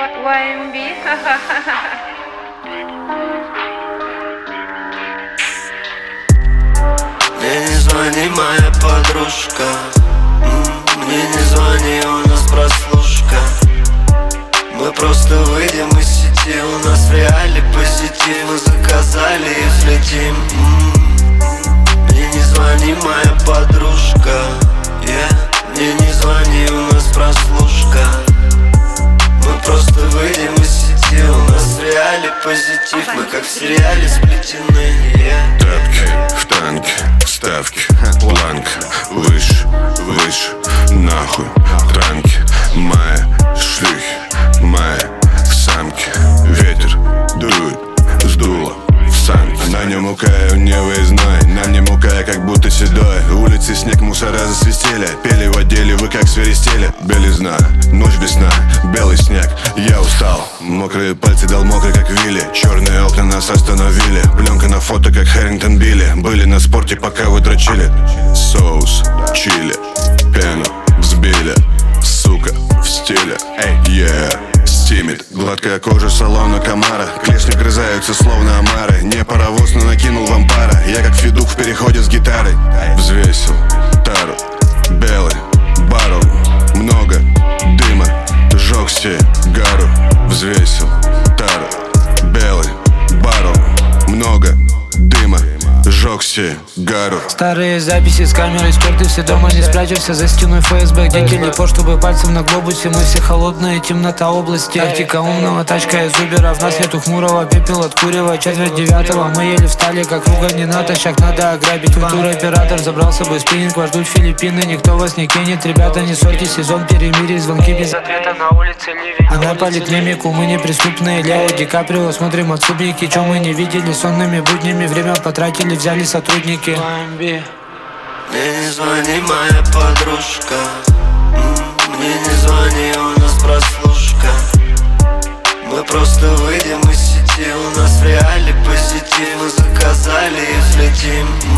YMB. Мне не звони, моя подружка. Мне не звони, у нас прослушка. Мы просто выйдем из сети, у нас в реале позитив. Мы заказали и взлетим. Мне не звони, моя подружка. Мне не звони, у нас прослушка. Мы просто выйдем из сети, у нас в реале позитив. Мы как в сериале сплетены. Тапки в танке, вставки, планка. Выше, выше, нахуй, транки. Моя шлюхи, моя самки. Ветер дует, сдуло в санки. На нем мукая, не выездной. На мне мукая, как будто седой. Улицы снег, мусора засвистели. Пели в отделе, вы как свиристели. Белизна, ночь без сна, белый снег. Я устал, мокрые пальцы дал мокрый, как Вилли. Черные окна нас остановили. Пленка на фото, как Хэрингтон Билли. Были на спорте, пока вы дрочили. Соус, чили, пену взбили. Сука, в стиле, стимит. Гладкая кожа салона Камара. Клешни грызаются словно омары. Не паровоз, но накинул вам пара. Я как федук в переходе с гитарой. Взвесил тару, белый баррел. Много дыма, жёг сигару. Взвесил тару, белый баррел. Много дыма, жёг сигару. Старые записи с камерой стерты, все дома не спрячешься за стеной ФСБ, где телепорт, чтобы пальцем на глобусе. Мы все холодная темнота области. Тактика умного, тачка из Убера. В нас нету хмурого, пепел от курева. 4:09, мы еле встали, как ругань натощак. Надо ограбить туроператор, забрал с собой спиннинг. Вас ждут Филиппины, никто вас не кинет. Ребята, не ссорьтесь, сезон перемирий. Звонки без ответа, на улице ливень. А на поликлинику мы неприступные. Лео Ди Каприо, смотрим отступники. Чё мы не видели сонными буднями? Время потратили, взяли сотрудники. Мне не звони, моя подружка. Мне не звони, у нас прослушка. Мы просто выйдем из сети, у нас в реале позитив. Мы заказали и взлетим.